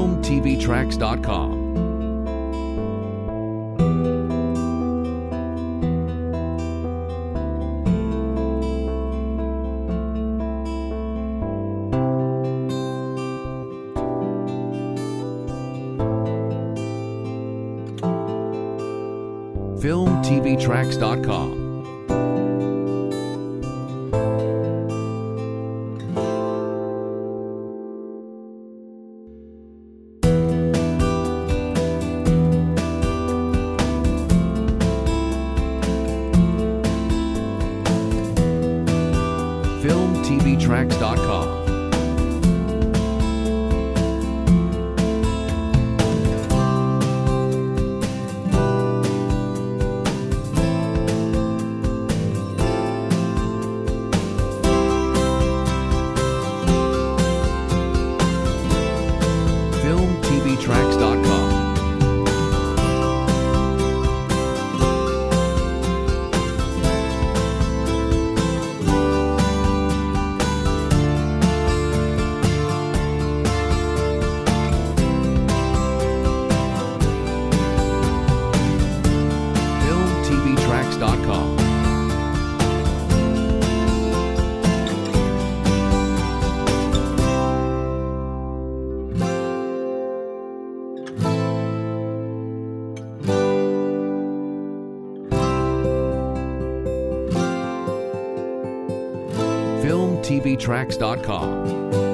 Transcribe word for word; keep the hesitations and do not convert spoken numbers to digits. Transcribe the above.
film t v tracks dot com. film t v tracks dot com. film t v tracks dot com. film t v tracks dot com. film t v tracks dot com. film t v tracks dot com.